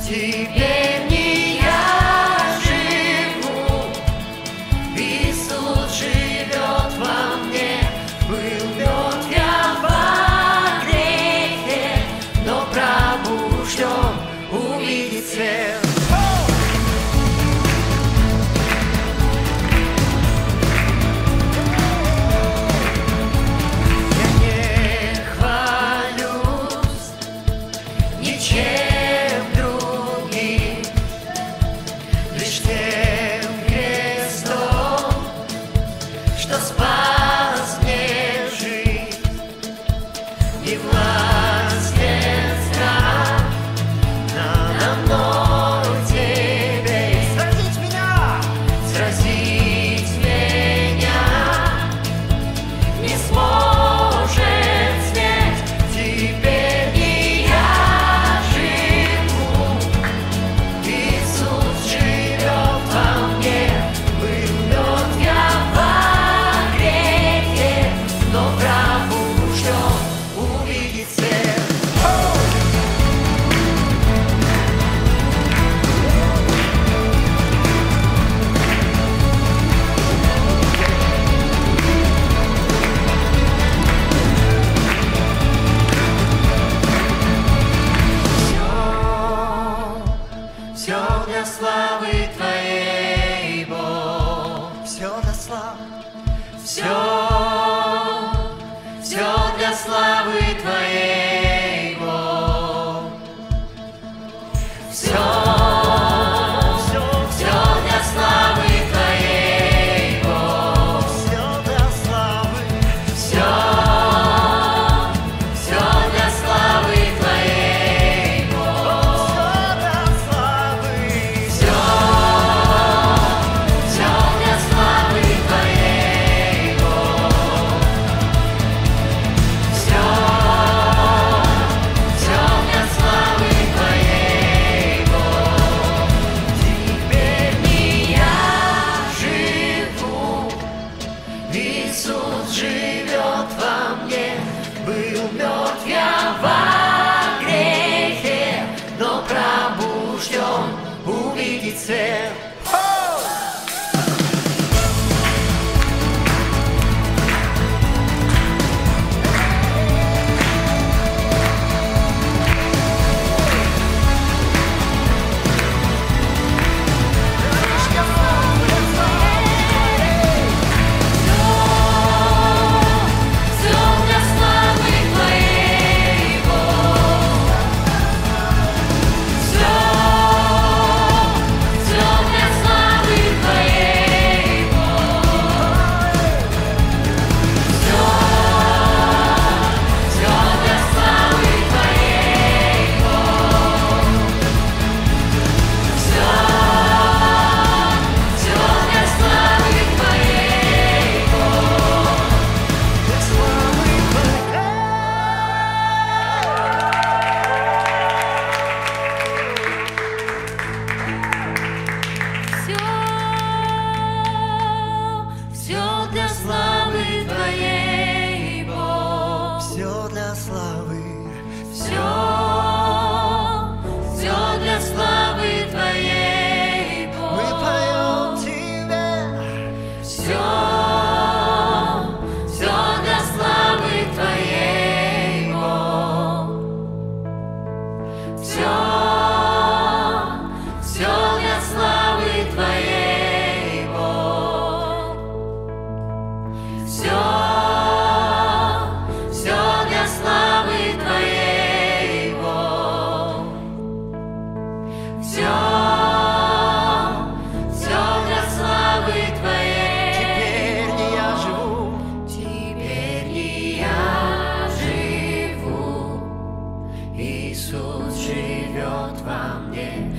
Теперь не я живу, Иисус живет во мне. Был мертв я во грехе, но пробужден увидеть свет. Что спас мне жизнь, и властен страх надо мной тебе. Сразить меня не сможет смерть. Теперь не я живу, Иисус живет во мне. Был мертв я во грехе, но пробужден увидеть свет. Все для славы Твоей, Бог. Все для славы. Все для славы Твоей, Бог. Все для славы Твоей, Бог. Все для славы. Все для славы Твоей, Бог. Все для славы Твоей, Бог. Все для славы Твоей, Бог. Теперь не я живу, Иисус живет во мне. Был мертв я во грехе, но пробужден увидеть свет. Все для славы Твоей, Бог. Все для славы. Все для славы Твоей, Бог. Мы поем Тебе. Все для славы Твоей, Бог. Все для славы Твоей, Бог. Все для славы Твоей, Бог. Все для славы Твоей. Теперь не я живу, теперь не я живу, Иисус живет во мне.